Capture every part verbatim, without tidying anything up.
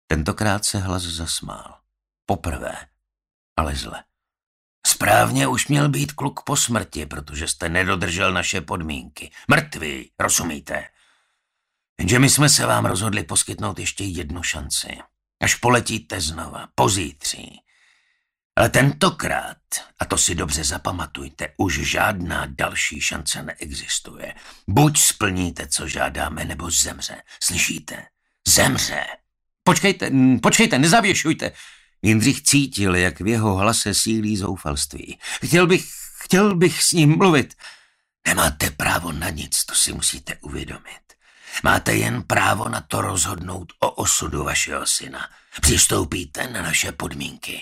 Tentokrát se hlas zasmál. Poprvé, ale zle. Správně už měl být kluk po smrti, protože jste nedodržel naše podmínky. Mrtvý, rozumíte? Jenže my jsme se vám rozhodli poskytnout ještě jednu šanci. Až poletíte znova, pozítří. Ale tentokrát, a to si dobře zapamatujte, už žádná další šance neexistuje. Buď splníte, co žádáme, nebo zemře. Slyšíte? Zemře. Počkejte, počkejte, nezavěšujte. Jindřich cítil, jak v jeho hlase sílí zoufalství. Chtěl bych, chtěl bych s ním mluvit. Nemáte právo na nic, to si musíte uvědomit. Máte jen právo na to rozhodnout o osudu vašeho syna. Přistoupíte na naše podmínky.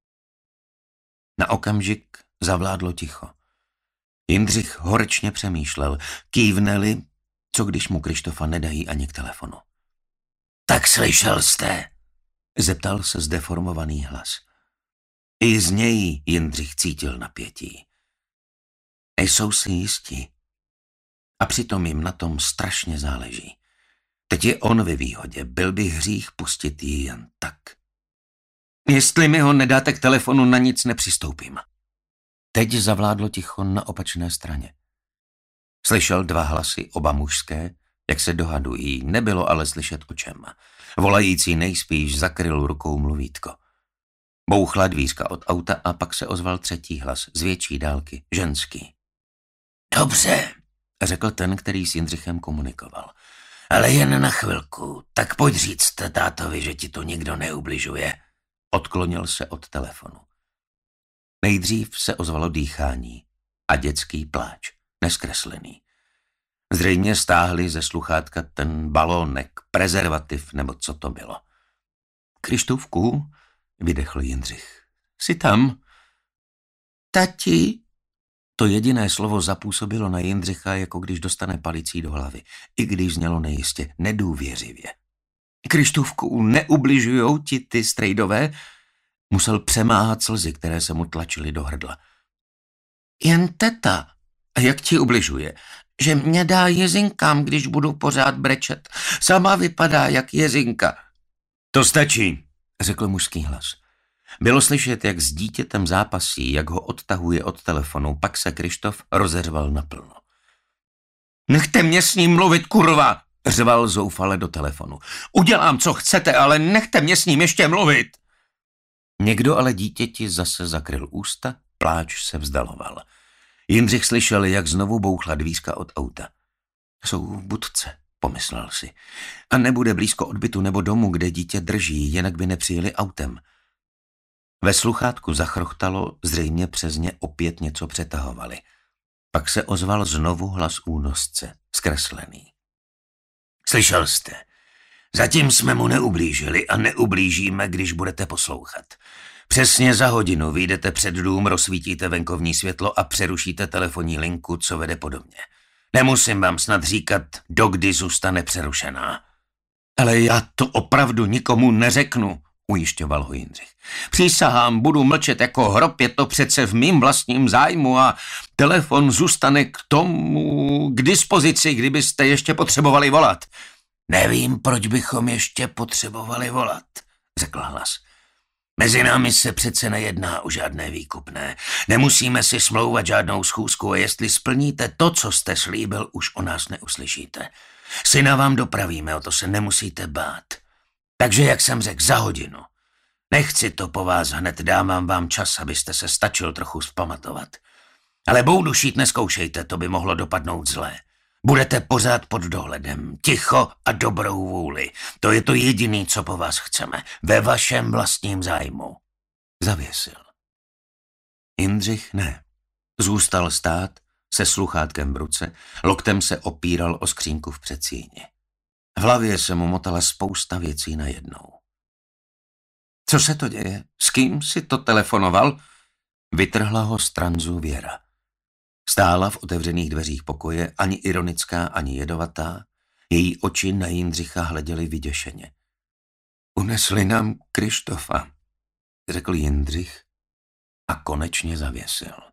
Na okamžik zavládlo ticho. Jindřich horečně přemýšlel. Kývneli, co když mu Krištofa nedají ani k telefonu. Tak slyšel jste? Zeptal se zdeformovaný hlas. I z něj Jindřich cítil napětí. Nejsou si jistí. A přitom jim na tom strašně záleží. Teď je on ve výhodě, byl by hřích pustit ji jen tak. Jestli mi ho nedáte k telefonu, na nic nepřistoupím. Teď zavládlo ticho na opačné straně. Slyšel dva hlasy, oba mužské, jak se dohadují, nebylo ale slyšet o čem. Volající nejspíš zakryl rukou mluvítko. Bouchla dvířka od auta a pak se ozval třetí hlas, z větší dálky, ženský. Dobře, řekl ten, který s Jindřichem komunikoval. Ale jen na chvilku, tak pojď říct tátovi, že ti to nikdo neubližuje. Odklonil se od telefonu. Nejdřív se ozvalo dýchání a dětský pláč, neskreslený. Zřejmě stáhli ze sluchátka ten balónek, prezervativ nebo co to bylo. Krištůvku, vydechl Jindřich. Jsi tam? Tati? To jediné slovo zapůsobilo na Jindřicha, jako když dostane palicí do hlavy, i když znělo nejistě, nedůvěřivě. Krištůvku, neubližujou ti ty strejdové? Musel přemáhat slzy, které se mu tlačily do hrdla. Jen teta. A jak ti ubližuje? Že mě dá jezinkám, když budu pořád brečet. Sama vypadá jak jezinka. To stačí, řekl mužský hlas. Bylo slyšet, jak s dítětem zápasí, jak ho odtahuje od telefonu, pak se Krištof rozeřval naplno. Nechte mě s ním mluvit, kurva, řval zoufale do telefonu. Udělám, co chcete, ale nechte mě s ním ještě mluvit. Někdo ale dítěti zase zakryl ústa, pláč se vzdaloval. Jindřich slyšel, jak znovu bouchla dvířka od auta. Jsou v budce, pomyslel si. A nebude blízko od bytu nebo domu, kde dítě drží, jinak by nepřijeli autem. Ve sluchátku zachrochtalo, zřejmě přes ně opět něco přetahovali. Pak se ozval znovu hlas únosce, zkreslený. Slyšel jste? Zatím jsme mu neublížili a neublížíme, když budete poslouchat. Přesně za hodinu vyjdete před dům, rozsvítíte venkovní světlo a přerušíte telefonní linku, co vede po domě. Nemusím vám snad říkat, dokdy zůstane přerušená. Ale já to opravdu nikomu neřeknu, ujišťoval ho Jindřich. Přísahám, budu mlčet jako hrob, je to přece v mým vlastním zájmu a telefon zůstane k tomu k dispozici, kdybyste ještě potřebovali volat. Nevím, proč bychom ještě potřebovali volat, řekl hlas. Mezi námi se přece nejedná o žádné výkupné. Nemusíme si smlouvat žádnou schůzku a jestli splníte to, co jste slíbil, už o nás neuslyšíte. Syna vám dopravíme, o to se nemusíte bát. Takže, jak jsem řekl, za hodinu. Nechci to po vás hned, dávám vám čas, abyste se stačil trochu vzpamatovat. Ale boudu šít neskoušejte, to by mohlo dopadnout zlé. Budete pořád pod dohledem, ticho a dobrou vůli. To je to jediné, co po vás chceme, ve vašem vlastním zájmu. Zavěsil. Jindřich ne. Zůstal stát se sluchátkem v ruce, loktem se opíral o skřínku v předsíni. V hlavě se mu motala spousta věcí najednou. Co se to děje? S kým si to telefonoval? Vytrhla ho z tranzu Věra. Stála v otevřených dveřích pokoje, ani ironická, ani jedovatá. Její oči na Jindřicha hleděly vyděšeně. Unesli nám Krištofa, řekl Jindřich a konečně zavěsil.